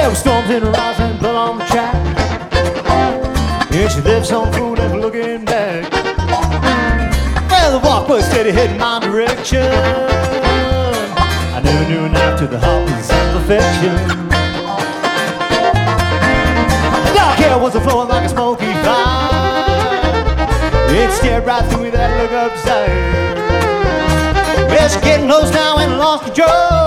There were storms in her eyes and blood on the track. Yeah, she left some fool never looking back. Well, the walk was steady heading my direction. I never knew an after the heart was affection. The dark hair was flowing like a smoky fire. It stared right through me, that look upside. Well, she getting close now and lost control.